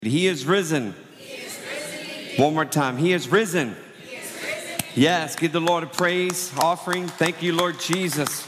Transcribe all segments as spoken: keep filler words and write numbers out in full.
He is risen. He is risen. One more time. He is risen. He is risen. Yes, give the Lord a praise offering. Thank you, Lord Jesus.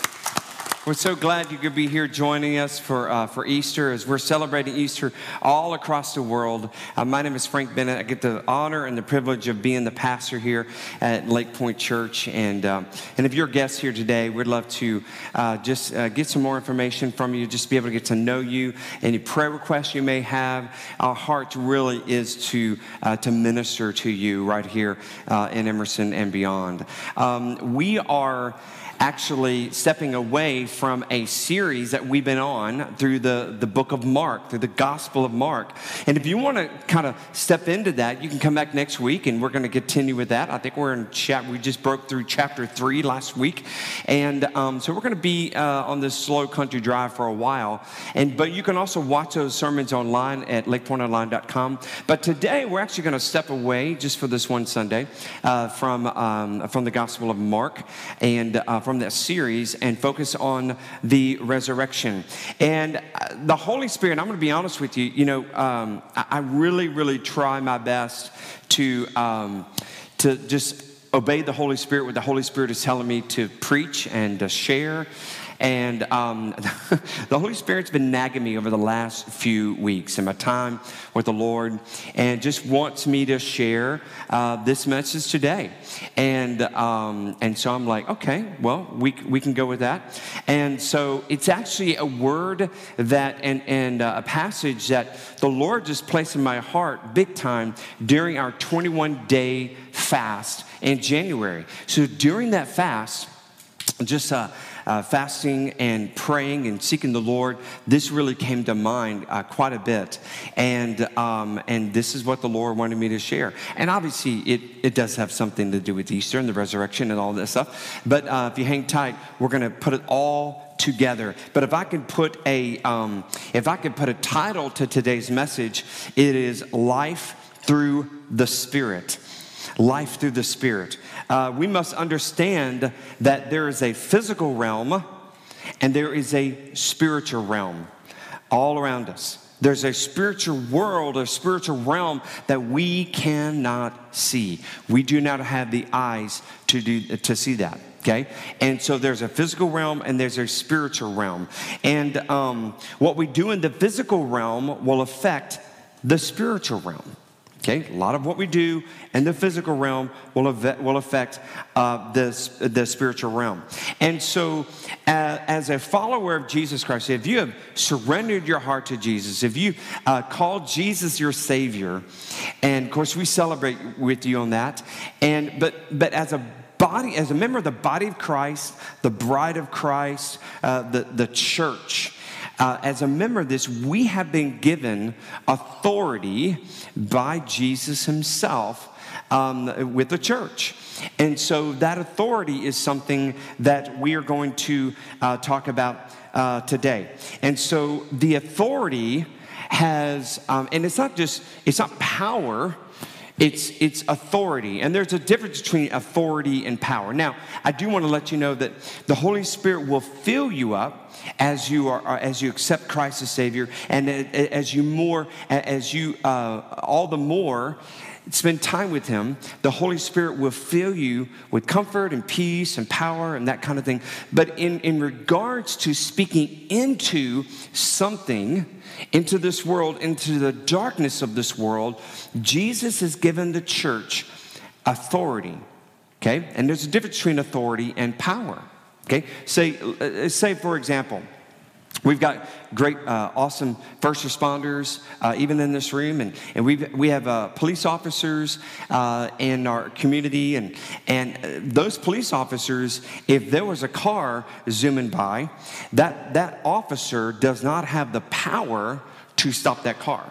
We're so glad you could be here joining us for uh, for Easter as we're celebrating Easter all across the world. Uh, my name is Frank Bennett. I get the honor and the privilege of being the pastor here at Lake Point Church. And um, and if you're a guest here today, we'd love to uh, just uh, get some more information from you, just be able to get to know you. Any prayer requests you may have, our heart really is to uh, to minister to you right here uh, in Emerson and beyond. Um, we are actually stepping away from a series that we've been on through the, the book of Mark, through the Gospel of Mark. And if you want to kind of step into that, you can come back next week and we're going to continue with that. I think we're in chapter, we just broke through chapter three last week. And um, so we're going to be uh, on this slow country drive for a while. And But you can also watch those sermons online at lake point online dot com. But today we're actually going to step away just for this one Sunday uh, from, um, from the Gospel of Mark and uh, from that series and focus on the resurrection. And the Holy Spirit, I'm going to be honest with you, you know, um, I, I really, really try my best to um, to just obey the Holy Spirit, what the Holy Spirit is telling me to preach and to share. And um, the Holy Spirit's been nagging me over the last few weeks in my time with the Lord and just wants me to share uh, this message today. And um, and so I'm like, okay, well, we we can go with that. And so it's actually a word that and, and uh, a passage that the Lord just placed in my heart big time during our twenty-one day fast in January. So during that fast, just uh, uh, fasting and praying and seeking the Lord, this really came to mind uh, quite a bit. And um, and this is what the Lord wanted me to share. And obviously, it, it does have something to do with Easter and the resurrection and all this stuff. But uh, if you hang tight, we're going to put it all together. But if I could put a um, if I could put a title to today's message, it is Life Through the Spirit. Life through the Spirit. Uh, we must understand that there is a physical realm and there is a spiritual realm all around us. There's a spiritual world, a spiritual realm that we cannot see. We do not have the eyes to do to see that. Okay, and so there's a physical realm and there's a spiritual realm, and um, what we do in the physical realm will affect the spiritual realm. Okay, a lot of what we do in the physical realm will affect, will affect uh, the, the spiritual realm. And so uh, as a follower of Jesus Christ, if you have surrendered your heart to Jesus, if you uh, called Jesus your Savior, and of course we celebrate with you on that, and but but as a body, as a member of the body of Christ, the bride of Christ, uh, the, the church, Uh, as a member of this, we have been given authority by Jesus himself um, with the church. And so that authority is something that we are going to uh, talk about uh, today. And so the authority has, um, and it's not just, it's not power, It's it's authority, and there's a difference between authority and power. Now, I do want to let you know that the Holy Spirit will fill you up as you are as you accept Christ as Savior, and as you more as you uh, all the more spend time with Him. The Holy Spirit will fill you with comfort and peace and power and that kind of thing. But in in regards to speaking into something, into this world, into the darkness of this world, Jesus has given the church authority, okay? And there's a difference between authority and power, okay? Say, uh, say for example, we've got great, uh, awesome first responders, uh, even in this room, and, and we we have uh, police officers uh, in our community, and and those police officers, if there was a car zooming by, that that officer does not have the power to stop that car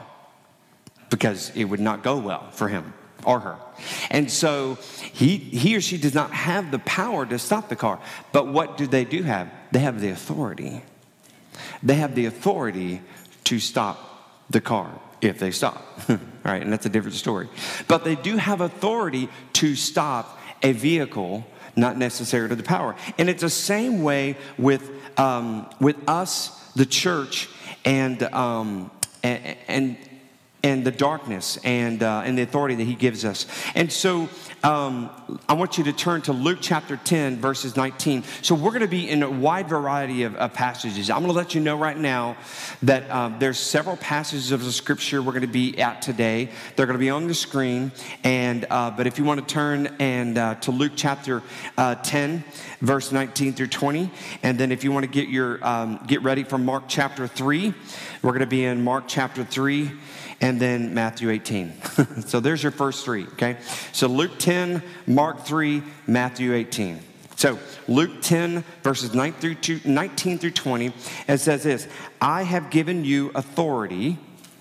because it would not go well for him or her. And so he he or she does not have the power to stop the car. But what do they do have? They have the authority. They have the authority to stop the car if they stop. All right, and that's a different story. But they do have authority to stop a vehicle, not necessarily the power. And it's the same way with um, with us, the church, and um, and, and and the darkness and uh, and the authority that he gives us. And so um, I want you to turn to Luke chapter ten, verses nineteen. So we're going to be in a wide variety of, of passages. I'm going to let you know right now that uh, there's several passages of the scripture we're going to be at today. They're going to be on the screen. And uh, but if you want to turn and uh, to Luke chapter uh, ten, verse nineteen through twenty, and then if you want to get your um, get ready for Mark chapter three, we're going to be in Mark chapter three. And then Matthew eighteen. So there's your first three, okay? So Luke ten, Mark three, Matthew eighteen. So Luke ten, verses nineteen through twenty, it says this: I have given you authority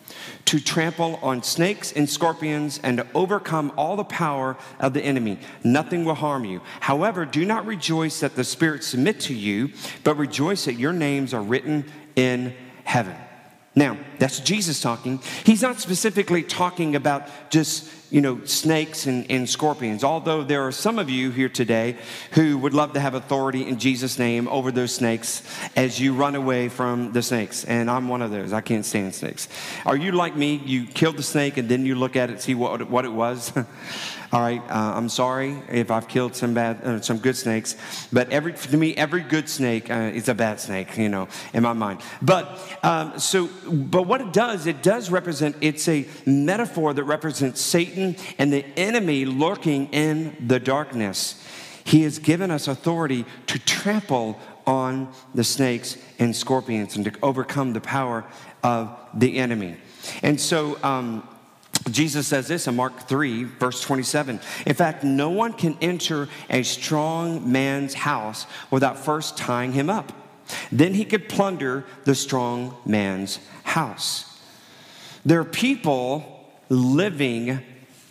to trample on snakes and scorpions and to overcome all the power of the enemy. Nothing will harm you. However, do not rejoice that the spirits submit to you, but rejoice that your names are written in heaven. Now, that's Jesus talking. He's not specifically talking about just, you know, snakes and, and scorpions, although there are some of you here today who would love to have authority in Jesus' name over those snakes as you run away from the snakes. And I'm one of those. I can't stand snakes. Are you like me? You killed the snake and then you look at it, see what, what it was? All right, uh, I'm sorry if I've killed some bad, uh, some good snakes, but every to me, every good snake uh, is a bad snake, you know, in my mind. But um, so, but what it does, it does represent. It's a metaphor that represents Satan and the enemy lurking in the darkness. He has given us authority to trample on the snakes and scorpions and to overcome the power of the enemy. And so. Um, Jesus says this in Mark three, verse twenty-seven. In fact, no one can enter a strong man's house without first tying him up. Then he could plunder the strong man's house. There are people living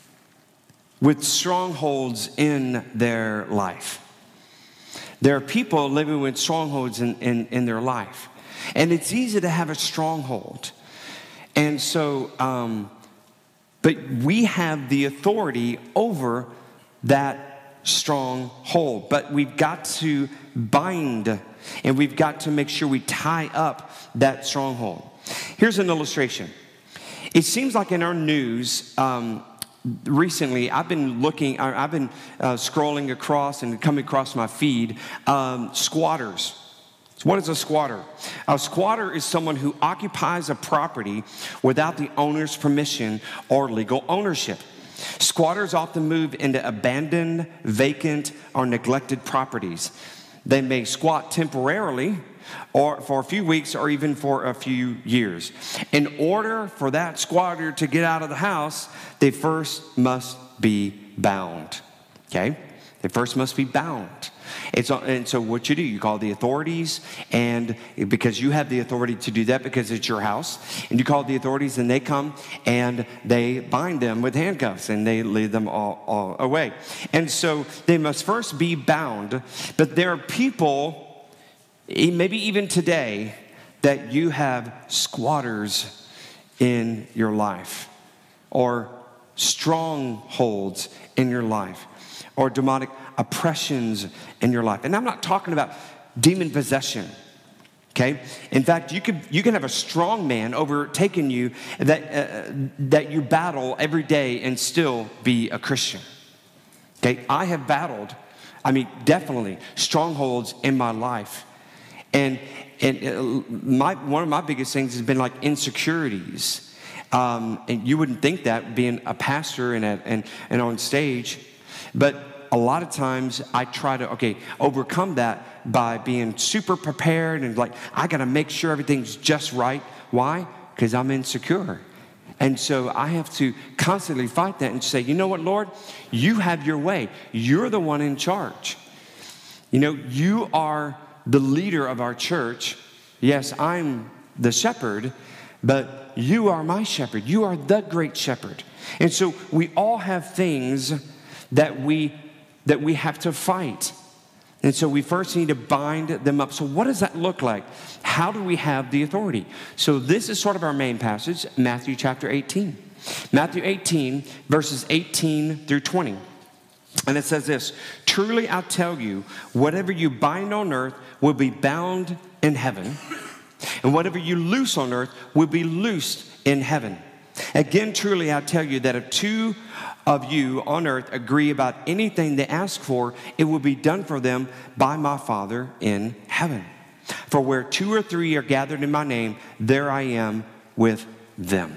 with strongholds in their life. There are people living with strongholds in, in, in their life. And it's easy to have a stronghold. And so... Um, But we have the authority over that stronghold. But we've got to bind and we've got to make sure we tie up that stronghold. Here's an illustration. It seems like in our news, um, recently, I've been looking, I've been uh, scrolling across and coming across my feed, um, squatters. So what is a squatter? A squatter is someone who occupies a property without the owner's permission or legal ownership. Squatters often move into abandoned, vacant, or neglected properties. They may squat temporarily or for a few weeks or even for a few years. In order for that squatter to get out of the house, they first must be bound. Okay? They first must be bound. It's, and so what you do, you call the authorities, and because you have the authority to do that because it's your house, and you call the authorities and they come and they bind them with handcuffs and they lead them all, all away. And so they must first be bound, but there are people, maybe even today, that you have squatters in your life or strongholds in your life or demonic oppressions in your life. And I'm not talking about demon possession, okay? In fact, you could you can have a strong man overtaking you that uh, that you battle every day and still be a Christian. Okay? I have battled, I mean, definitely strongholds in my life. And and uh, my one of my biggest things has been like insecurities. Um, and you wouldn't think that being a pastor and a, and and on stage, but a lot of times I try to, okay, overcome that by being super prepared and like, I got to make sure everything's just right. Why? Because I'm insecure. And so I have to constantly fight that and say, you know what, Lord? You have your way. You're the one in charge. You know, you are the leader of our church. Yes, I'm the shepherd, but you are my shepherd. You are the great shepherd. And so we all have things that we that we have to fight. And so we first need to bind them up. So what does that look like? How do we have the authority? So this is sort of our main passage, Matthew chapter eighteen. Matthew eighteen, verses eighteen through twenty. And it says this: truly I tell you, whatever you bind on earth will be bound in heaven, and whatever you loose on earth will be loosed in heaven. Again, truly, I tell you that if two of you on earth agree about anything they ask for, it will be done for them by my Father in heaven. For where two or three are gathered in my name, there I am with them.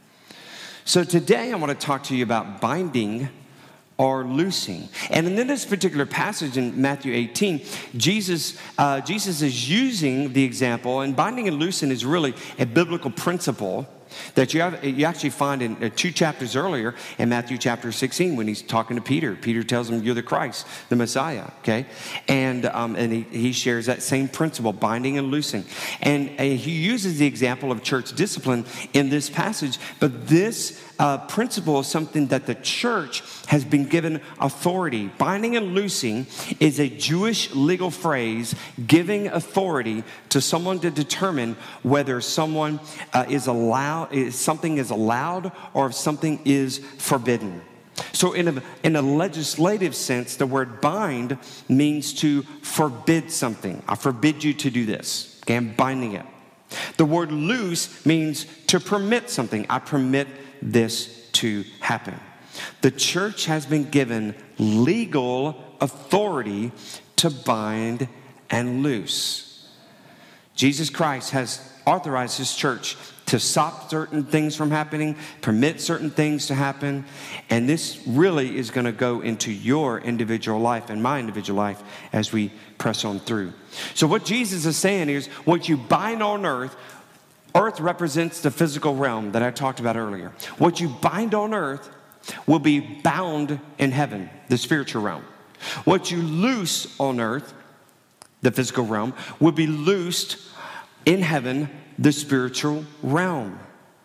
So today I want to talk to you about binding or loosing. And in this particular passage in Matthew eighteen, Jesus, uh, Jesus is using the example, and binding and loosing is really a biblical principle that you have, you actually find in uh, two chapters earlier in Matthew chapter sixteen when he's talking to Peter. Peter tells him, you're the Christ, the Messiah, okay? And um, and he, he shares that same principle, binding and loosing. And uh, he uses the example of church discipline in this passage, but this uh, principle is something that the church has been given authority. Binding and loosing is a Jewish legal phrase giving authority to someone to determine whether someone uh, is allowed, if something is allowed or if something is forbidden. So in a, in a legislative sense, the word bind means to forbid something. I forbid you to do this. Okay, I'm binding it. The word loose means to permit something. I permit this to happen. The church has been given legal authority to bind and loose. Jesus Christ has authorized his church to stop certain things from happening, permit certain things to happen, and this really is going to go into your individual life and my individual life as we press on through. So what Jesus is saying is, what you bind on earth, earth represents the physical realm that I talked about earlier. What you bind on earth will be bound in heaven, the spiritual realm. What you loose on earth, the physical realm, will be loosed in heaven, the spiritual realm.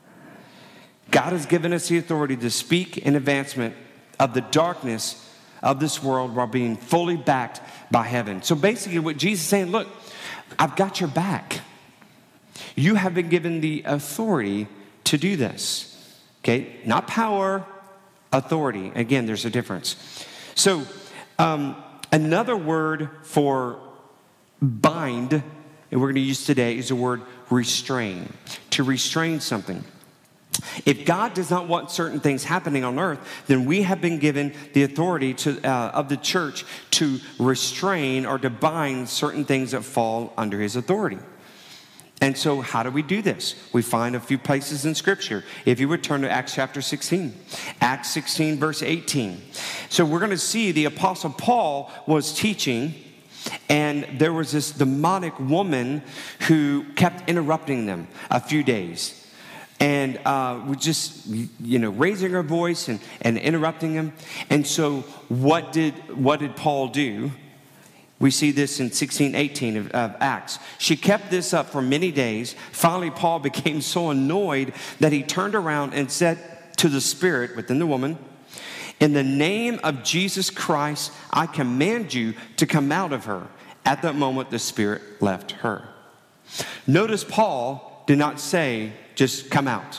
God has given us the authority to speak in advancement of the darkness of this world while being fully backed by heaven. So basically what Jesus is saying, look, I've got your back. You have been given the authority to do this. Okay, not power, authority. Again, there's a difference. So um, another word for bind, and we're going to use today, is the word restrain. To restrain something. If God does not want certain things happening on earth, then we have been given the authority to, uh, of the church to restrain or to bind certain things that fall under his authority. And so how do we do this? We find a few places in Scripture. If you would turn to Acts chapter sixteen. Acts sixteen, verse eighteen. So we're going to see the Apostle Paul was teaching, and there was this demonic woman who kept interrupting them a few days. And uh, we just, you know, raising her voice and, and interrupting them. And so what did what did Paul do? We see this in sixteen eighteen of, of Acts. She kept this up for many days. Finally, Paul became so annoyed that he turned around and said to the spirit within the woman, "In the name of Jesus Christ, I command you to come out of her." At that moment, the spirit left her. Notice Paul did not say, just come out.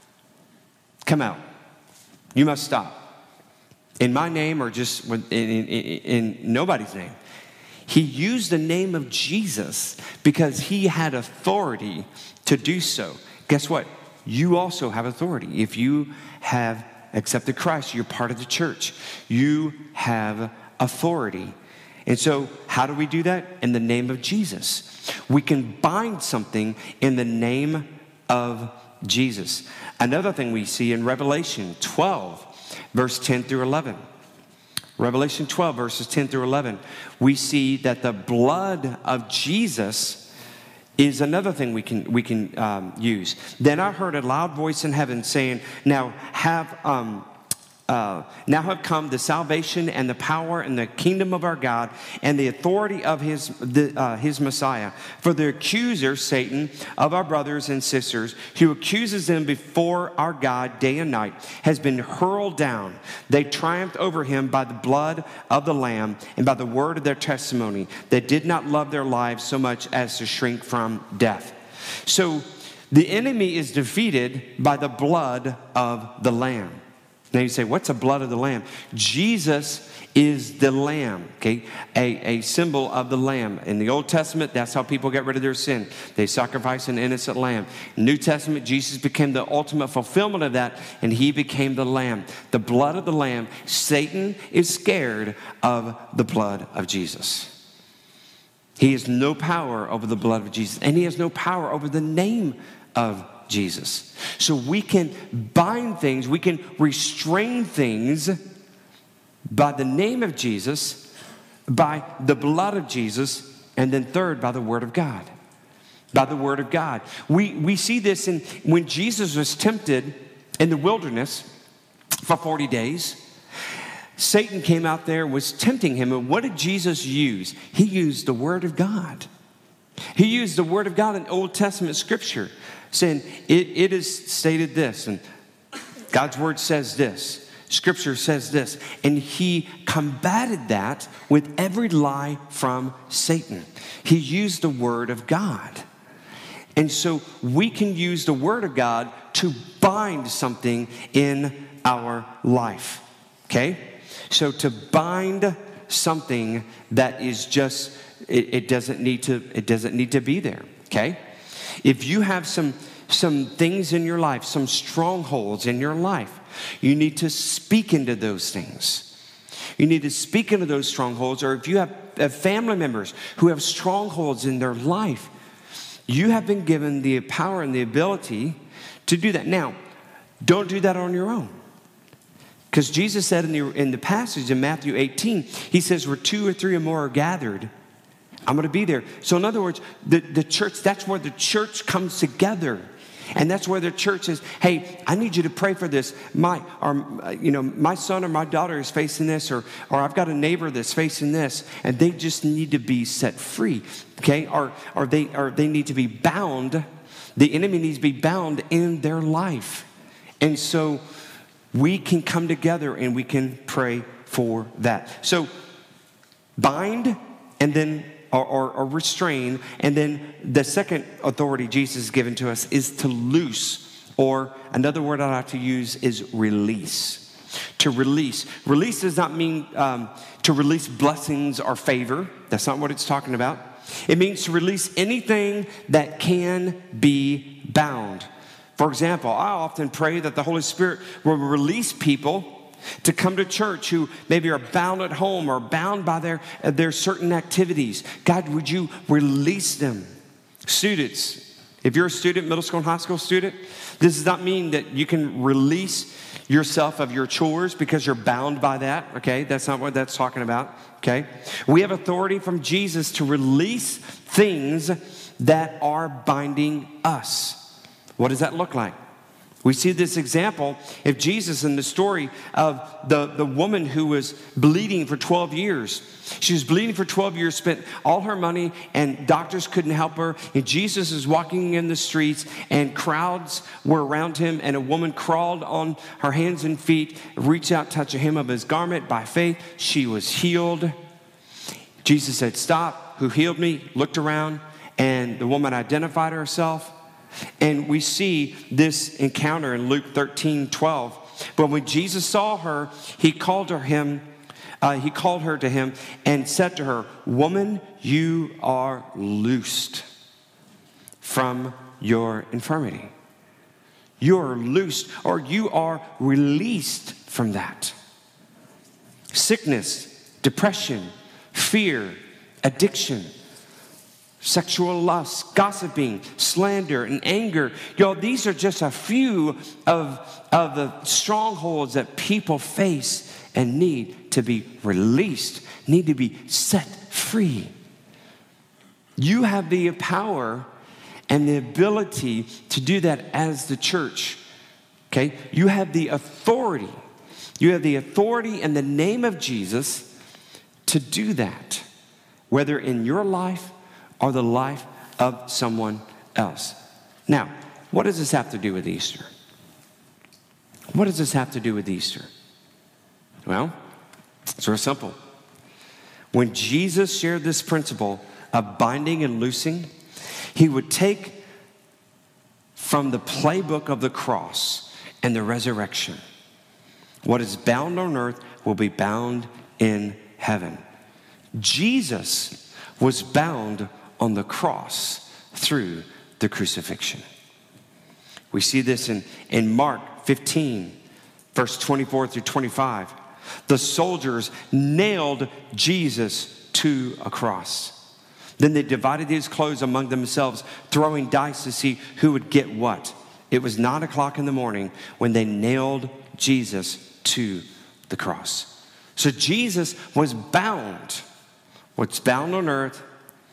Come out. You must stop. In my name or just in, in, in, in nobody's name. He used the name of Jesus because he had authority to do so. Guess what? You also have authority. If you have accepted Christ, you're part of the church. You have authority. And so how do we do that? In the name of Jesus. We can bind something in the name of Jesus. Another thing we see in Revelation twelve, verse ten through eleven. Revelation twelve, verses ten through eleven. We see that the blood of Jesus is another thing we can we can um, use. Then I heard a loud voice in heaven saying, "Now have um, uh, now have come the salvation and the power and the kingdom of our God and the authority of his the, uh, his Messiah. For the accuser, Satan, of our brothers and sisters, who accuses them before our God day and night, has been hurled down. They triumphed over him by the blood of the Lamb and by the word of their testimony. They did not love their lives so much as to shrink from death." So the enemy is defeated by the blood of the Lamb. Now you say, what's the blood of the Lamb? Jesus is the Lamb, okay? A, a symbol of the Lamb. In the Old Testament, that's how people get rid of their sin. They sacrifice an innocent lamb. New Testament, Jesus became the ultimate fulfillment of that, and he became the Lamb. The blood of the Lamb. Satan is scared of the blood of Jesus. He has no power over the blood of Jesus, and he has no power over the name of Jesus. So we can bind things, we can restrain things by the name of Jesus, by the blood of Jesus, and then third, by the word of God. By the word of God. We, we see this in when Jesus was tempted in the wilderness for forty days. Satan came out there, was tempting him, and what did Jesus use? He used the word of God. He used the word of God in Old Testament scripture, saying, it, it is stated this, and God's word says this. Scripture says this, and he combated that with every lie from Satan. He used the word of God. And so we can use the word of God to bind something in our life, okay? So to bind something that is just, it, it doesn't need to, it doesn't need to be there, okay? If you have some, some things in your life, some strongholds in your life, you need to speak into those things. You need to speak into those strongholds. Or if you have, have family members who have strongholds in their life, you have been given the power and the ability to do that. Now, don't do that on your own. Because Jesus said in the, in the passage in Matthew eighteen, he says, where two or three or more are gathered, I'm going to be there. So in other words, the, the church, that's where the church comes together. And that's where the church says, hey, I need you to pray for this. My, or, you know, my son or my daughter is facing this, or, or I've got a neighbor that's facing this, and they just need to be set free, okay? Or, or, they, or they need to be bound. The enemy needs to be bound in their life. And so we can come together and we can pray for that. So bind and then Or, or, or restrain. And then the second authority Jesus has given to us is to loose, or another word I like to use is release. To release. Release does not mean um, to release blessings or favor. That's not what it's talking about. It means to release anything that can be bound. For example, I often pray that the Holy Spirit will release people to come to church who maybe are bound at home or bound by their, their certain activities. God, would you release them? Students, if you're a student, middle school and high school student, this does not mean that you can release yourself of your chores because you're bound by that, okay? That's not what that's talking about, okay? We have authority from Jesus to release things that are binding us. What does that look like? We see this example of Jesus in the story of the, the woman who was bleeding for twelve years. She was bleeding for twelve years, spent all her money, and doctors couldn't help her. And Jesus is walking in the streets, and crowds were around him, and a woman crawled on her hands and feet, reached out, touched the hem of his garment. By faith, she was healed. Jesus said, stop, who healed me? Looked around, and the woman identified herself. And we see this encounter in Luke thirteen twelve. But when Jesus saw her, he called her him, uh, he called her to him and said to her, woman, you are loosed from your infirmity. You are loosed, or you are released from that. Sickness, depression, fear, addiction, sexual lust, gossiping, slander, and anger. Y'all, these are just a few of, of the strongholds that people face and need to be released, need to be set free. You have the power and the ability to do that as the church, okay? You have the authority. You have the authority in the name of Jesus to do that, whether in your life or the life of someone else. Now, what does this have to do with Easter? What does this have to do with Easter? Well, it's real simple. When Jesus shared this principle of binding and loosing, he would take from the playbook of the cross and the resurrection, What is bound on earth will be bound in heaven. Jesus was bound on the cross through the crucifixion. We see this in, in Mark fifteen, verse twenty-four through twenty-five. The soldiers nailed Jesus to a cross. Then they divided his clothes among themselves, throwing dice to see who would get what. It was nine o'clock in the morning when they nailed Jesus to the cross. So Jesus was bound. What's bound on earth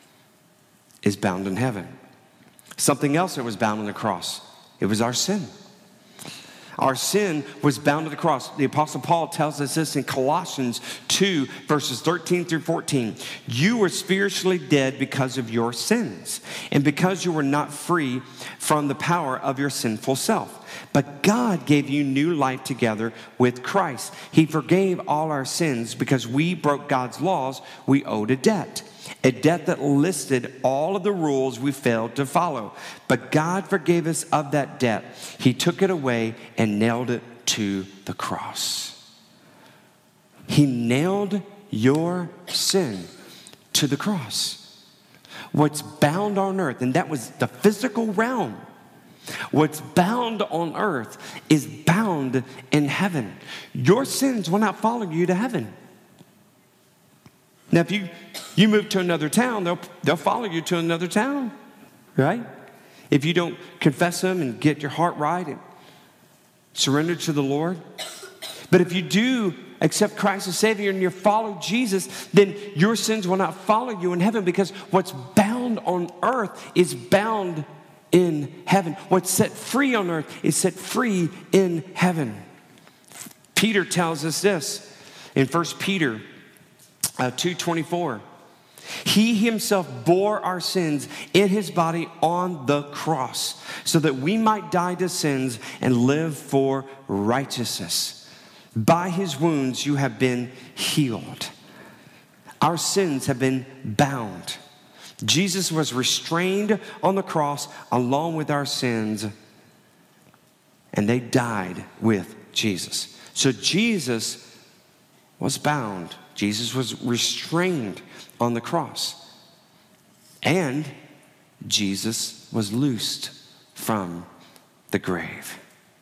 is bound in heaven. Something else that was bound on the cross, it was our sin. Our sin was bound to the cross. The Apostle Paul tells us this in Colossians two, verses thirteen through fourteen. You were spiritually dead because of your sins, and because you were not free from the power of your sinful self. But God gave you new life together with Christ. He forgave all our sins because we broke God's laws. We owed a debt. A debt that listed all of the rules we failed to follow. But God forgave us of that debt. He took it away and nailed it to the cross. He nailed your sin to the cross. What's bound on earth, and that was the physical realm. What's bound on earth is bound in heaven. Your sins will not follow you to heaven. Now, if you, you move to another town, they'll, they'll follow you to another town, right? If you don't confess them and get your heart right and surrender to the Lord. But if you do accept Christ as Savior and you follow Jesus, then your sins will not follow you in heaven, because what's bound on earth is bound in heaven. What's set free on earth is set free in heaven. Peter tells us this in First Peter Uh, two twenty-four. He himself bore our sins in his body on the cross, so that we might die to sins and live for righteousness. By his wounds you have been healed. Our sins have been bound. Jesus was restrained on the cross along with our sins, and they died with Jesus. So Jesus was bound. Jesus was restrained on the cross. And Jesus was loosed from the grave.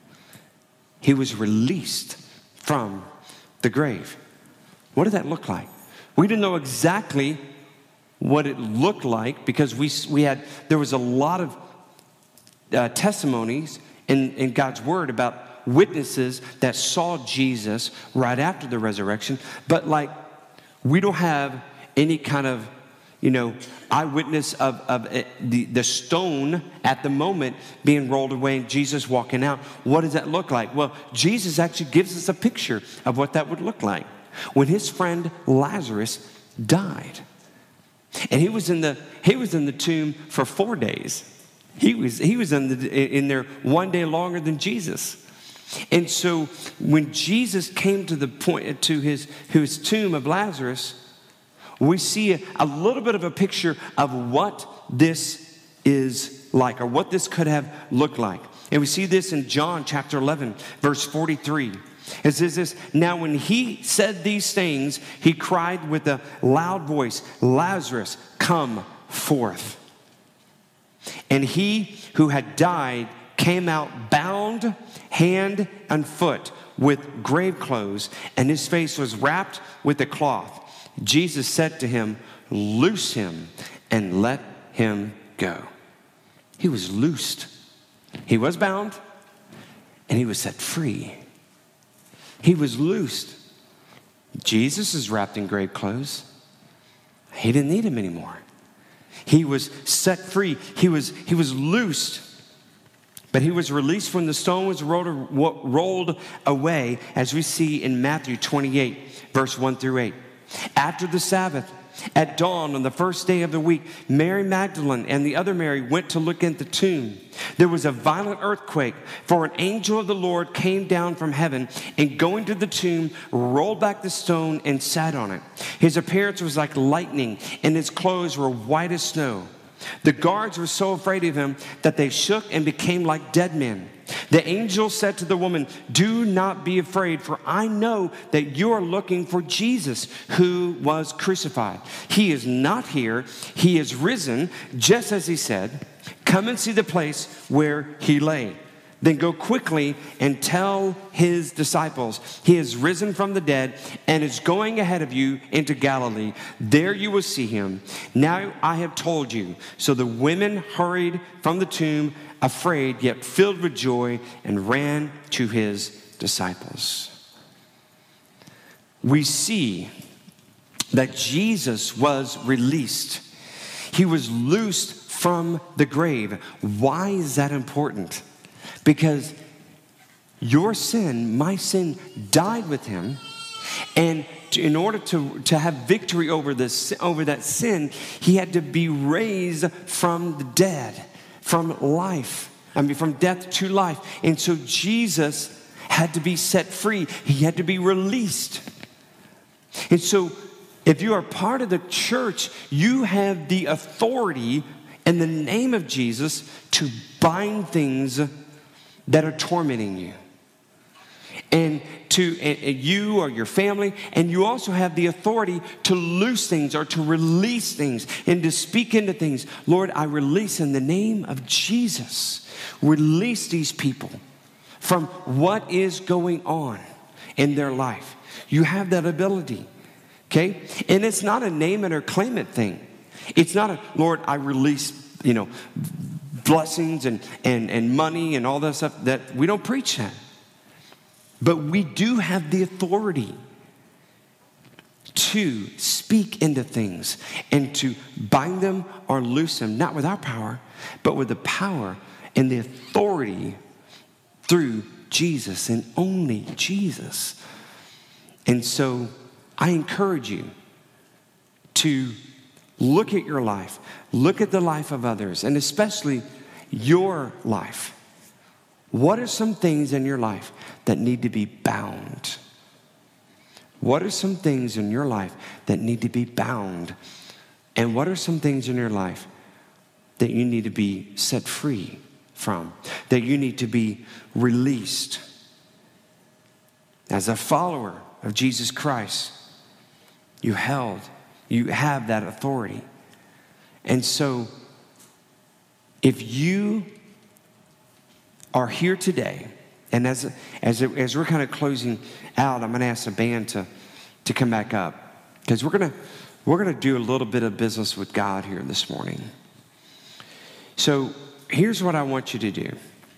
He was released from the grave. What did that look like? We didn't know exactly what it looked like, because we we had there was a lot of uh, testimonies in, in God's word about witnesses that saw Jesus right after the resurrection. But like, we don't have any kind of, you know, eyewitness of, of uh, the, the stone at the moment being rolled away and Jesus walking out. What does that look like? Well, Jesus actually gives us a picture of what that would look like when his friend Lazarus died. And he was in the he was in the tomb for four days. He was he was in the in there one day longer than Jesus. And so when Jesus came to the point to his, his tomb of Lazarus, we see a, a little bit of a picture of what this is like, or what this could have looked like. And we see this in John chapter eleven, verse forty-three. It says this: now when he said these things, he cried with a loud voice, Lazarus, come forth. And he who had died came out bound hand and foot with grave clothes, and his face was wrapped with a cloth. Jesus said to him, loose him and let him go. He was loosed. He was bound, and he was set free. He was loosed. Jesus is wrapped in grave clothes. He didn't need him anymore. He was set free. He was, he was loosed. But he was released when the stone was rolled, rolled away, as we see in Matthew twenty-eight, verse one through eight. After the Sabbath, at dawn on the first day of the week, Mary Magdalene and the other Mary went to look at the tomb. There was a violent earthquake, for an angel of the Lord came down from heaven and, going to the tomb, rolled back the stone and sat on it. His appearance was like lightning, and his clothes were white as snow. The guards were so afraid of him that they shook and became like dead men. The angel said to the woman, "Do not be afraid, for I know that you are looking for Jesus who was crucified. He is not here. He is risen, just as he said. Come and see the place where he lay. Then go quickly and tell his disciples, he is risen from the dead and is going ahead of you into Galilee. There you will see him. Now I have told you." So the women hurried from the tomb, afraid yet filled with joy, and ran to his disciples. We see that Jesus was released. He was loosed from the grave. Why is that important? Because your sin, my sin, died with him. And to, in order to, to have victory over, this, over that sin, he had to be raised from the dead, from life. I mean, from death to life. And so Jesus had to be set free. He had to be released. And so if you are part of the church, you have the authority in the name of Jesus to bind things that are tormenting you, and to and, and you or your family, and you also have the authority to loose things or to release things and to speak into things. Lord, I release in the name of Jesus, release these people from what is going on in their life. You have that ability, okay? And it's not a name it or claim it thing. It's not a, Lord, I release, you know, blessings and, and, and money and all that stuff. That we don't preach that. But we do have the authority to speak into things and to bind them or loose them, not with our power, but with the power and the authority through Jesus and only Jesus. And so I encourage you to look at your life, look at the life of others, and especially your life. What are some things in your life that need to be bound? What are some things in your life that need to be bound? And what are some things in your life that you need to be set free from, that you need to be released? As a follower of Jesus Christ, you held, you have that authority. And so, if you are here today, and as as as we're kind of closing out, I'm going to ask the band to to come back up, because we're gonna we're gonna do a little bit of business with God here this morning. So here's what I want you to do.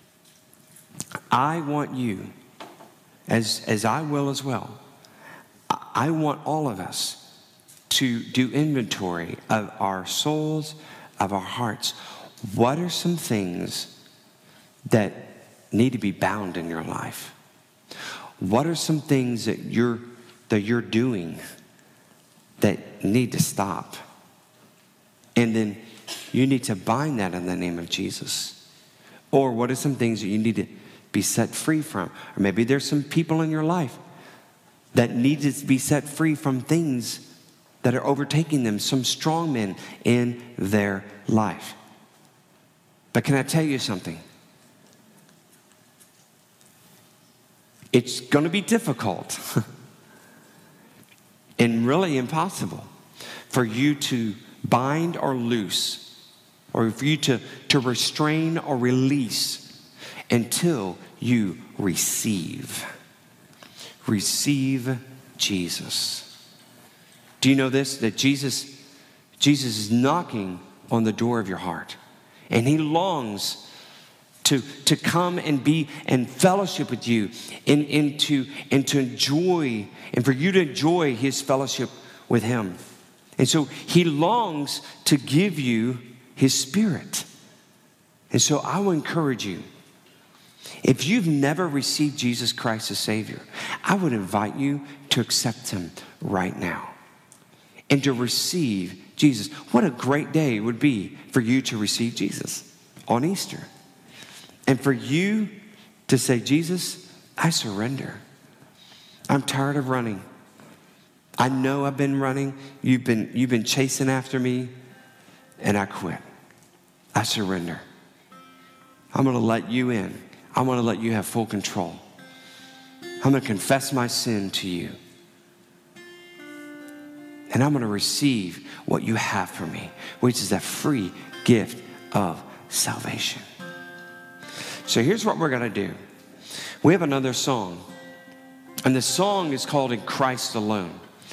I want you, as as I will as well, I want all of us to do inventory of our souls, of our hearts. What are some things that need to be bound in your life? What are some things that you're that you're doing that need to stop? And then you need to bind that in the name of Jesus. Or what are some things that you need to be set free from? Or maybe there's some people in your life that need to be set free from things that are overtaking them, some strong men in their life. But can I tell you something? It's going to be difficult and really impossible for you to bind or loose, or for you to, to restrain or release until you receive. Receive Jesus. Do you know this? That Jesus, Jesus is knocking on the door of your heart. And he longs to, to come and be in fellowship with you, and, and, to, and to enjoy, and for you to enjoy his fellowship with him. And so he longs to give you his Spirit. And so I will encourage you, if you've never received Jesus Christ as Savior, I would invite you to accept him right now and to receive Jesus. What a great day it would be for you to receive Jesus on Easter. And for you to say, Jesus, I surrender. I'm tired of running. I know I've been running. You've been, you've been chasing after me, and I quit. I surrender. I'm going to let you in. I want to let you have full control. I'm going to confess my sin to you. And I'm going to receive what you have for me, which is a free gift of salvation. So here's what we're going to do. We have another song. And the song is called In Christ Alone.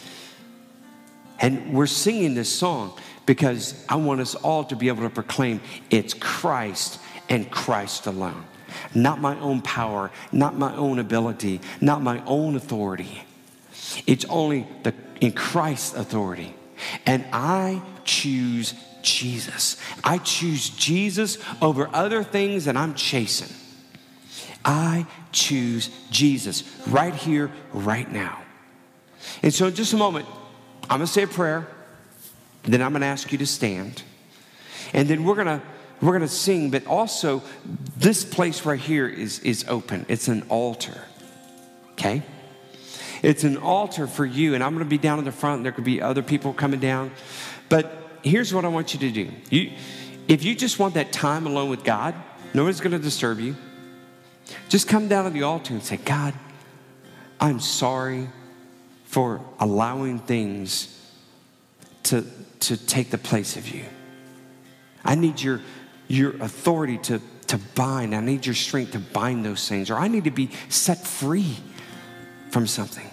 And we're singing this song because I want us all to be able to proclaim it's Christ and Christ alone. Not my own power, not my own ability, not my own authority. It's only the in Christ's authority. And I choose Jesus. I choose Jesus over other things that I'm chasing. I choose Jesus right here, right now. And so in just a moment, I'm going to say a prayer. Then I'm going to ask you to stand. And then we're going to we're going to sing, but also this place right here is, is open. It's an altar. Okay? It's an altar for you, and I'm going to be down in the front, and there could be other people coming down. But here's what I want you to do. You, if you just want that time alone with God, nobody's going to disturb you. Just come down to the altar and say, God, I'm sorry for allowing things to, to take the place of you. I need your, your authority to, to bind. I need your strength to bind those things. Or I need to be set free from something.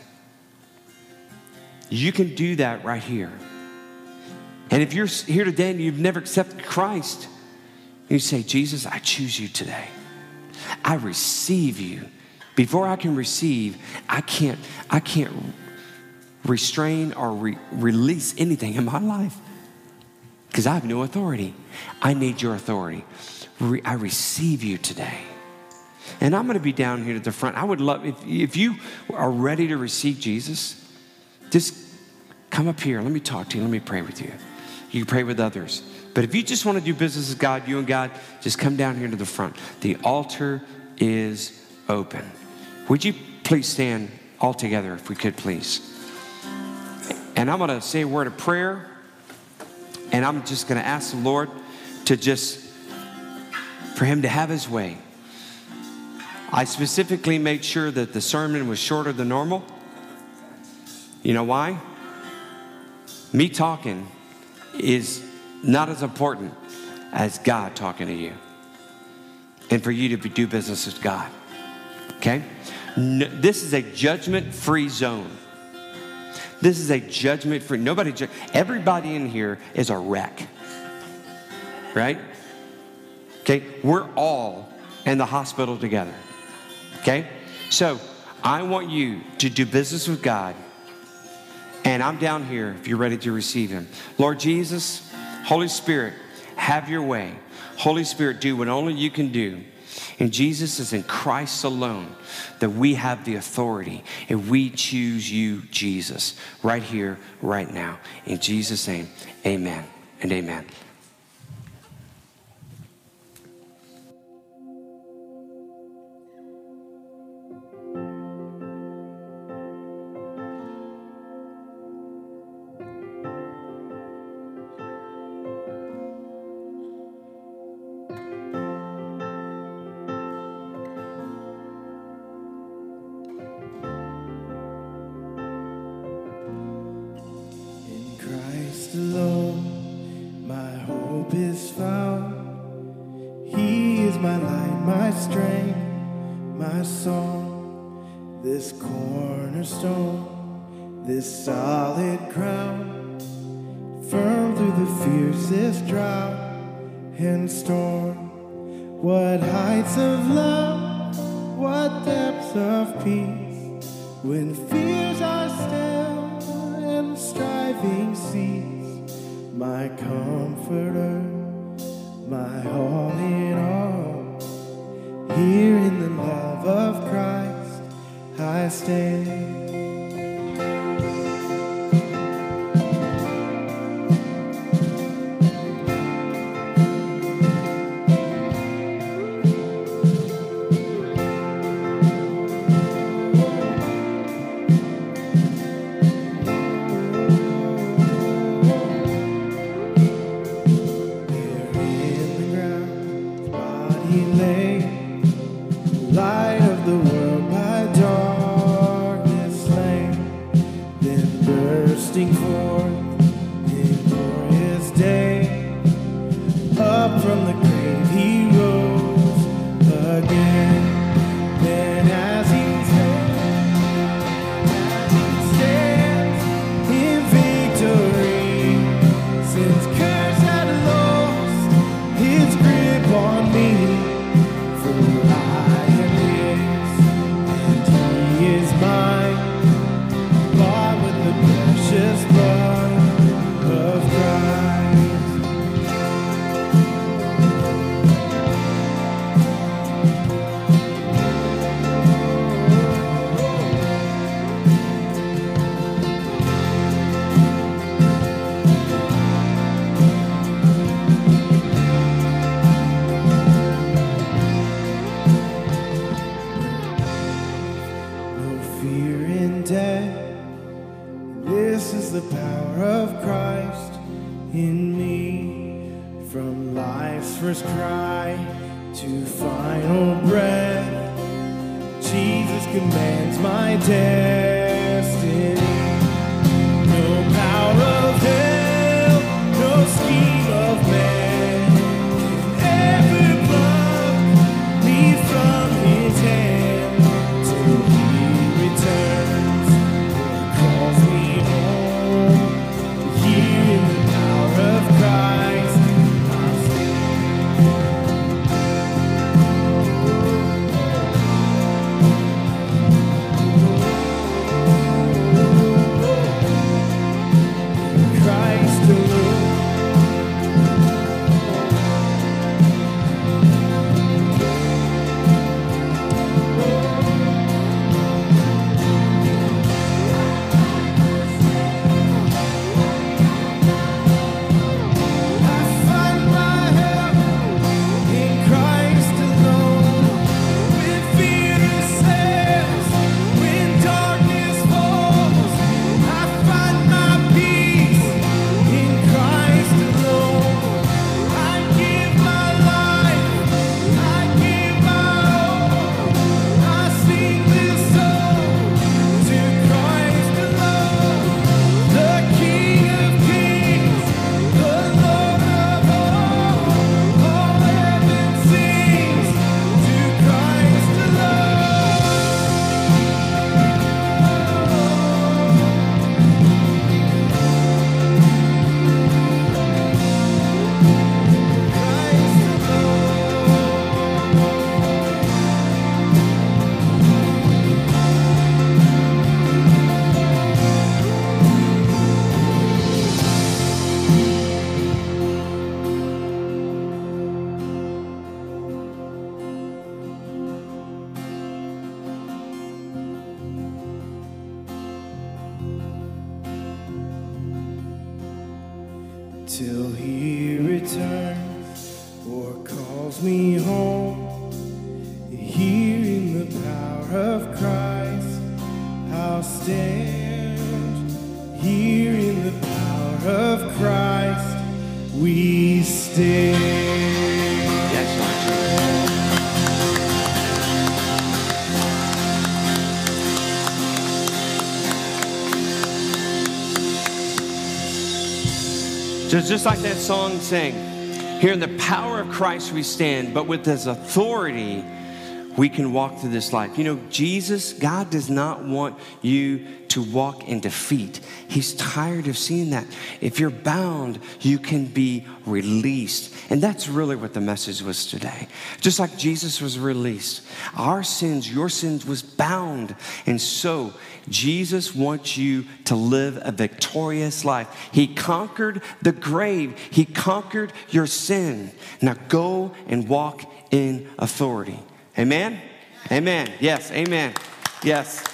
You can do that right here. And if you're here today and you've never accepted Christ, you say, Jesus, I choose you today. I receive you. Before I can receive, I can't, I can't restrain or re- release anything in my life because I have no authority. I need your authority. Re- I receive you today. And I'm going to be down here at the front. I would love, if, if you are ready to receive Jesus, just come up here. Let me talk to you. Let me pray with you. You can pray with others. But if you just want to do business with God, you and God, just come down here to the front. The altar is open. Would you please stand all together if we could, please? And I'm going to say a word of prayer. And I'm just going to ask the Lord to just, for him to have his way. I specifically made sure that the sermon was shorter than normal. You know why? Me talking is not as important as God talking to you. And for you to do business with God. Okay? No, this is a judgment-free zone. This is a judgment-free. Nobody, ju- everybody in here is a wreck. Right? Okay? We're all in the hospital together. Okay? So, I want you to do business with God. And I'm down here if you're ready to receive him. Lord Jesus, Holy Spirit, have your way. Holy Spirit, do what only you can do. And Jesus is in Christ alone that we have the authority. And we choose you, Jesus, right here, right now. In Jesus' name, amen and amen. Alone, my hope is found. He is my light, my strength, my song. This cornerstone, this solid ground, firm through the fiercest drought and storm. What heights of love, what depths of peace, when fears are still and striving cease. My comforter, my all in all. Here in the love of Christ I stand. is mine, bought with the precious blood of Christ. No fear in death. This is the power of Christ in me. From life's first cry to final breath, Jesus commands my destiny. No power of hell, no scheme of man can ever pluck me from his hand till he returns or calls me home. Here in the power of Christ, I'll stand. Christ alone. I find my help in Christ alone. When fear assails, when darkness falls, I find my peace in Christ alone. I give my life, I give my all. I sing this song to Christ alone, the King of Kings, the Lord of all. All heaven sings to Christ alone. Christ till he returns or calls me home. Here in the power of Christ, I'll stand. Here in the power of Christ, we stand. Yes, Just, just like that song sang, here in the power of Christ we stand, but with his authority we can walk through this life. You know, Jesus, God does not want you to walk in defeat. He's tired of seeing that. If you're bound, you can be released. And that's really what the message was today. Just like Jesus was released, our sins, your sins was bound. And so Jesus wants you to live a victorious life. He conquered the grave. He conquered your sin. Now go and walk in authority. Amen? Amen. Yes, amen. Yes.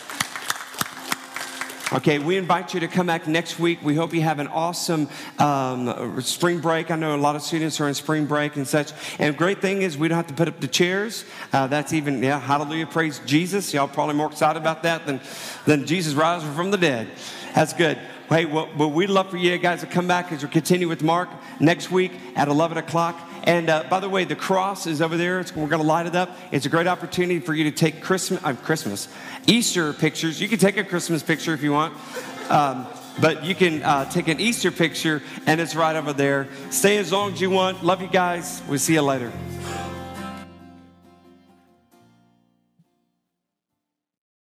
Okay, we invite you to come back next week. We hope you have an awesome um, spring break. I know a lot of students are in spring break and such. And the great thing is we don't have to put up the chairs. Uh, that's even, yeah, hallelujah, praise Jesus. Y'all probably more excited about that than, than Jesus rising from the dead. That's good. Hey, well, well, we'd love for you guys to come back as we continue with Mark next week at eleven o'clock. And uh, by the way, the cross is over there. It's, we're going to light it up. It's a great opportunity for you to take Christmas, uh, Christmas, Easter pictures. You can take a Christmas picture if you want. Um, but you can uh, take an Easter picture, and it's right over there. Stay as long as you want. Love you guys. We'll see you later.